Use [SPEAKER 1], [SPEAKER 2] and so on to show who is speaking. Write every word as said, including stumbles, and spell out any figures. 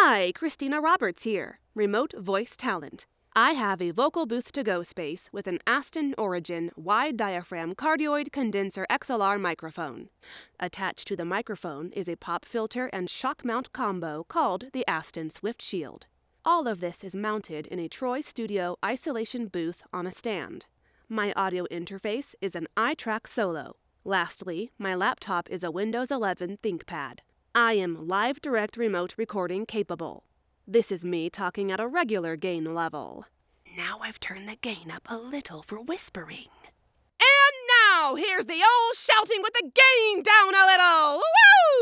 [SPEAKER 1] Hi, Christina Roberts here, remote voice talent. I have a vocal booth-to-go space with an Aston Origin wide diaphragm cardioid condenser X L R microphone. Attached to the microphone is a pop filter and shock mount combo called the Aston Swift Shield. All of this is mounted in a Troy Studio isolation booth on a stand. My audio interface is an iTrack Solo. Lastly, my laptop is a Windows eleven ThinkPad. I am live direct remote recording capable. This is me talking at a regular gain level. Now I've turned the gain up a little for whispering. And now, here's the old shouting with the gain down a little! Woo!